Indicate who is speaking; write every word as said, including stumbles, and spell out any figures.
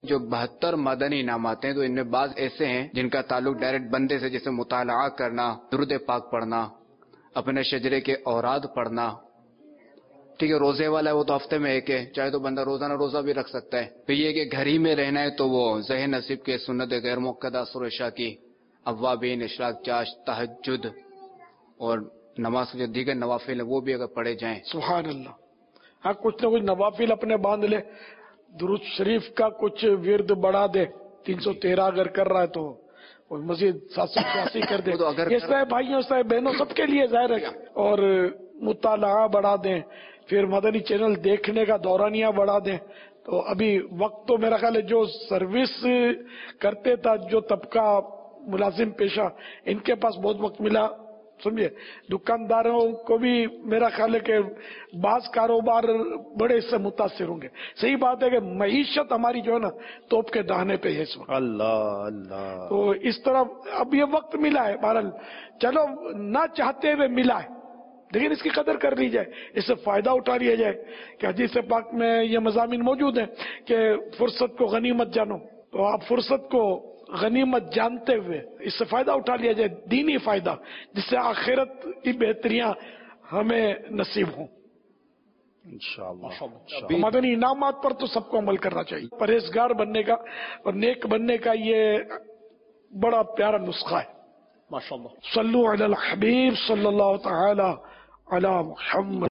Speaker 1: جو بہتر مدنی انعامات ہیں تو ان میں بعض ایسے ہیں جن کا تعلق ڈائریکٹ بندے سے، جیسے مطالعہ کرنا، درود پاک پڑھنا، اپنے شجرے کے اوراد پڑھنا. ٹھیک ہے، روزے والا ہے وہ تو ہفتے میں ایک ہے، چاہے تو بندہ روزانہ روزہ بھی رکھ سکتا ہے. پھر یہ کہ گھر ہی میں رہنا ہے تو وہ ذہن نصیب کے سنت غیر موقدہ سورہ عشاء کی، اوابین، اشراق چاش، تہجد اور نماز کے جو دیگر نوافل ہیں وہ بھی اگر پڑھے جائیں.
Speaker 2: سبحان اللہ. ہاں کچھ نہ کچھ نوافل اپنے باندھ لے، درود شریف کا کچھ ورد بڑھا دے، تین سو تیرہ اگر کر رہا ہے تو مزید سات سو چھیاسی کر دے. یہ سب بھائیوں سے بہنوں سب کے لیے ظاہر ہے. اور مطالعہ بڑھا دیں، پھر مدنی چینل دیکھنے کا دورانیہ بڑھا دیں. تو ابھی وقت تو میرا خیال ہے جو سروس کرتے تھا، جو طبقہ ملازم پیشہ، ان کے پاس بہت وقت ملا، سمجھے. دکانداروں کو بھی میرا خیال ہے کہ بعض کاروبار بڑے اس سے متاثر ہوں گے. صحیح بات ہے کہ معیشت ہماری جو ہے نا توپ کے دہانے پہ ہے اس وقت.
Speaker 3: اللہ اللہ.
Speaker 2: تو اس طرح اب یہ وقت ملا ہے، بہرحال چلو نہ چاہتے ہوئے ملا ہے، لیکن اس کی قدر کر لی جائے، اس سے فائدہ اٹھا لیا جائے. کہ حدیث پاک میں یہ مضامین موجود ہیں کہ فرصت کو غنیمت جانو. تو آپ فرصت کو غنیمت جانتے ہوئے اس سے فائدہ اٹھا لیا جائے، دینی فائدہ، جس سے آخرت کی بہتریاں ہمیں نصیب ہوں انشاءاللہ. مدنی انعامات پر تو سب کو عمل کرنا چاہیے. پرہیزگار بننے کا اور نیک بننے کا یہ بڑا پیارا نسخہ ہے.
Speaker 3: ماشاءاللہ.
Speaker 2: صلو علی الحبیب صلی اللہ تعالی علی محمد.